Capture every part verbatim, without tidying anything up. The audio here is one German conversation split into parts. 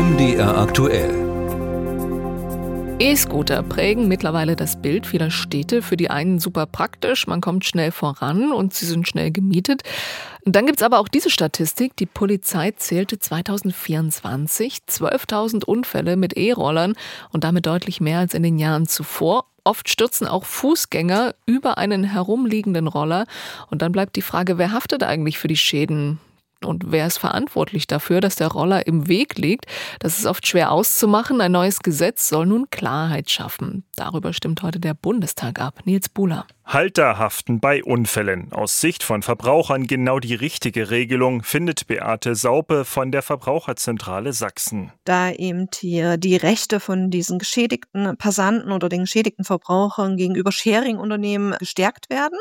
M D R aktuell. E-Scooter prägen mittlerweile das Bild vieler Städte. Für die einen super praktisch, man kommt schnell voran und sie sind schnell gemietet. Und dann gibt es aber auch diese Statistik. Die Polizei zählte zweitausendvierundzwanzig zwölftausend Unfälle mit E-Rollern und damit deutlich mehr als in den Jahren zuvor. Oft stürzen auch Fußgänger über einen herumliegenden Roller. Und dann bleibt die Frage, wer haftet eigentlich für die Schäden? Und wer ist verantwortlich dafür, dass der Roller im Weg liegt? Das ist oft schwer auszumachen. Ein neues Gesetz soll nun Klarheit schaffen. Darüber stimmt heute der Bundestag ab. Nils Buhler. Halter haften bei Unfällen. Aus Sicht von Verbrauchern genau die richtige Regelung, findet Beate Saupe von der Verbraucherzentrale Sachsen. Da eben die, die Rechte von diesen geschädigten Passanten oder den geschädigten Verbrauchern gegenüber Sharing-Unternehmen gestärkt werden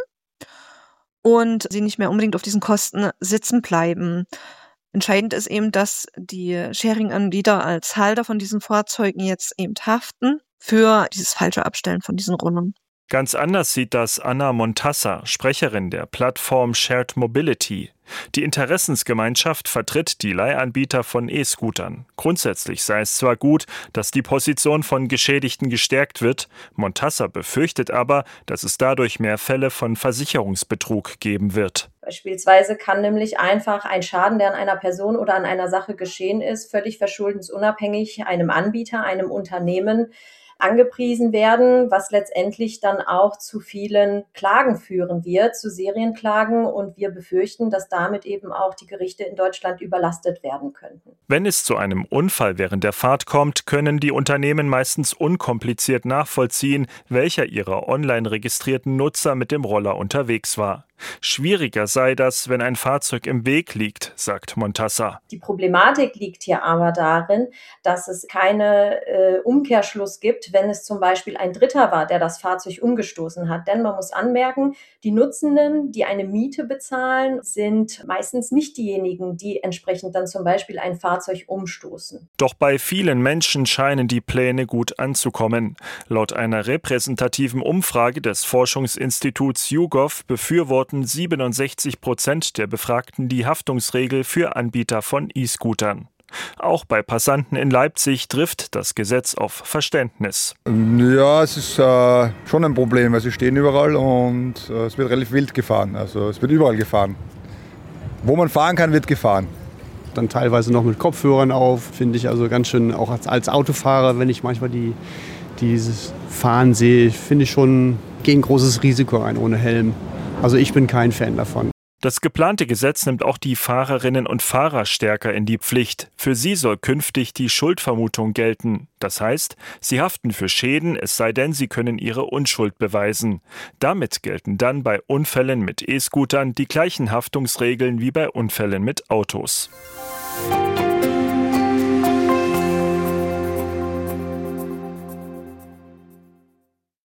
und sie nicht mehr unbedingt auf diesen Kosten sitzen bleiben. Entscheidend ist eben, dass die Sharing-Anbieter als Halter von diesen Fahrzeugen jetzt eben haften für dieses falsche Abstellen von diesen Rollern. Ganz anders sieht das Anna Montassa, Sprecherin der Plattform Shared Mobility. Die Interessensgemeinschaft vertritt die Leihanbieter von E-Scootern. Grundsätzlich sei es zwar gut, dass die Position von Geschädigten gestärkt wird, Montassa befürchtet aber, dass es dadurch mehr Fälle von Versicherungsbetrug geben wird. Beispielsweise kann nämlich einfach ein Schaden, der an einer Person oder an einer Sache geschehen ist, völlig verschuldensunabhängig einem Anbieter, einem Unternehmen angepriesen werden, was letztendlich dann auch zu vielen Klagen führen wird, zu Serienklagen. Und wir befürchten, dass damit eben auch die Gerichte in Deutschland überlastet werden könnten. Wenn es zu einem Unfall während der Fahrt kommt, können die Unternehmen meistens unkompliziert nachvollziehen, welcher ihrer online registrierten Nutzer mit dem Roller unterwegs war. Schwieriger sei das, wenn ein Fahrzeug im Weg liegt, sagt Montassa. Die Problematik liegt hier aber darin, dass es keinen äh, Umkehrschluss gibt, wenn es zum Beispiel ein Dritter war, der das Fahrzeug umgestoßen hat. Denn man muss anmerken, die Nutzenden, die eine Miete bezahlen, sind meistens nicht diejenigen, die entsprechend dann zum Beispiel ein Fahrzeug umstoßen. Doch bei vielen Menschen scheinen die Pläne gut anzukommen. Laut einer repräsentativen Umfrage des Forschungsinstituts YouGov befürworten siebenundsechzig Prozent der Befragten die Haftungsregel für Anbieter von E-Scootern. Auch bei Passanten in Leipzig trifft das Gesetz auf Verständnis. Ja, es ist äh, schon ein Problem, weil sie stehen überall und äh, es wird relativ wild gefahren. Also es wird überall gefahren. Wo man fahren kann, wird gefahren. Dann teilweise noch mit Kopfhörern auf, finde ich also ganz schön, auch als, als Autofahrer, wenn ich manchmal die, dieses Fahren sehe, finde ich schon, gehe ein großes Risiko ein ohne Helm. Also ich bin kein Fan davon. Das geplante Gesetz nimmt auch die Fahrerinnen und Fahrer stärker in die Pflicht. Für sie soll künftig die Schuldvermutung gelten. Das heißt, sie haften für Schäden, es sei denn, sie können ihre Unschuld beweisen. Damit gelten dann bei Unfällen mit E-Scootern die gleichen Haftungsregeln wie bei Unfällen mit Autos.